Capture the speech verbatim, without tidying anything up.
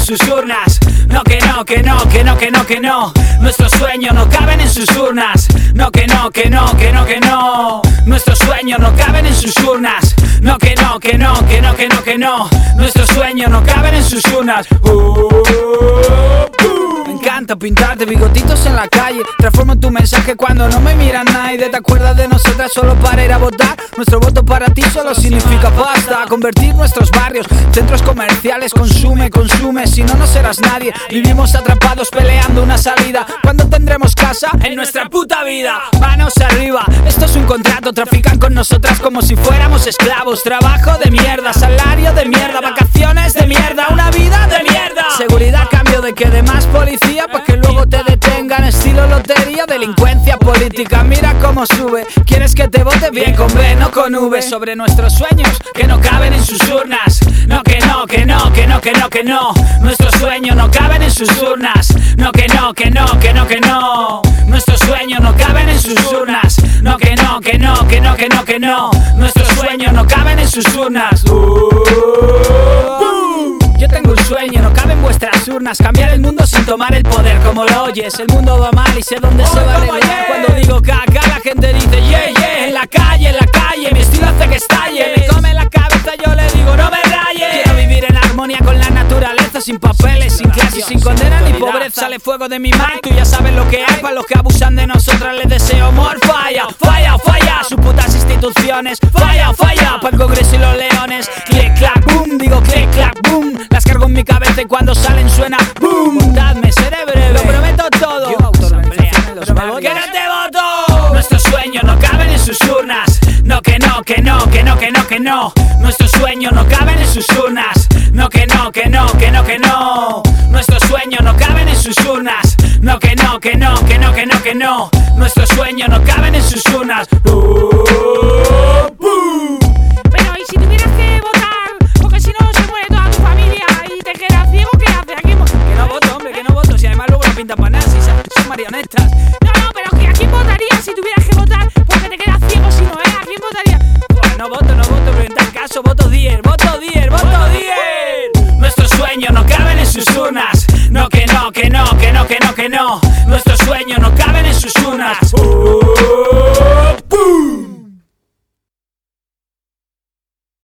sus urnas. No que no, que no, que no, que no, que no. Nuestros sueños no caben en sus urnas. No que no, que no, que no, que no. Nuestros sueños no caben en sus urnas. No que no, que no, que no, que no, que no. Nuestros sueños no caben en sus urnas. uh, uh. Me encanta pintarte bigotitos en la calle. Transformo tu mensaje cuando no me mira nadie. ¿Te acuerdas de nosotras solo para ir a votar? Nuestro voto para ti solo significa pasta. Convertir nuestros barrios, centros comerciales. Consume, consume, si no, no serás nadie. Vivimos atrapados peleando una salida. ¿Cuándo tendremos casa? En nuestra puta vida. Manos arriba, esto es un contrato. Trafican con nosotras como si fuéramos esclavos. Trabajo de mierda, salario de mierda, vacaciones de mierda, una vida de mierda. Seguridad a cambio de que dé más policía, pa' que luego te detengan, estilo lotería. Delincuencia política, mira cómo sube. ¿Quieres que te vote? Bien con B, no con V. Sobre nuestros sueños que no caben en sus urnas. No que no, que no, que no, que no, que no. Nuestros sueños no caben en sus urnas. No que no, que no, que no, que no. Nuestros sueños no caben en sus urnas. No que no, que no, que no, que no, que no. Nuestros sueños no caben en sus urnas. uh, Yo tengo un sueño, no cabe en vuestras urnas. Cambiar el mundo sin tomar el poder, como lo oyes. El mundo va mal y sé dónde se va a arreglar. Cuando digo caca, la gente dice yeah, yeah. En la calle, en la calle, mi estilo hace que estalle. Me come la cabeza, yo le digo no me rayes. Quiero vivir en armonía con la naturaleza, sin papeles, sin clases, sin condena ni pobreza. Sale fuego de mi mind, tú ya sabes lo que hay. Para los que abusan de nosotras les deseo more. Falla, falla, falla, sus putas instituciones. Falla, falla, para el Congreso y los leones. Click, clack, boom, digo click, clack, boom. Las cargo en mi cabeza y cuando salen suena boom. Dadme, seré breve, lo prometo todo. Yo autoasamblea, que no te voto. Nuestros sueños no caben en sus urnas. No que no, que no, que no, que no, que no. Nuestros sueños no caben en sus urnas. No que no, que no, que no, que no. Nuestros sueños no caben en sus urnas. No que no, que no, que no, que no, que no. Nuestros sueños no caben en sus urnas. uh, uh. Pero ¿y si tuvieras que votar? Porque si no se muere toda tu familia y te quedas ciego, ¿qué haces? ¿A quién votas? Que no voto, hombre, que no voto. Si además luego no pintan para nada, si son marionetas. No, no, pero que ¿a quién votarías si tuvieras que votar? Porque te quedas ciego si no, ¿eh? ¿A quién votarías? Pues no voto, no voto, pero en tal caso voto diez, voto diez, voto diez. Nuestros sueños no caben en sus urnas. No que no, que no, que no, que no, que no. Nuestros sueños no caben en sus urnas. uh,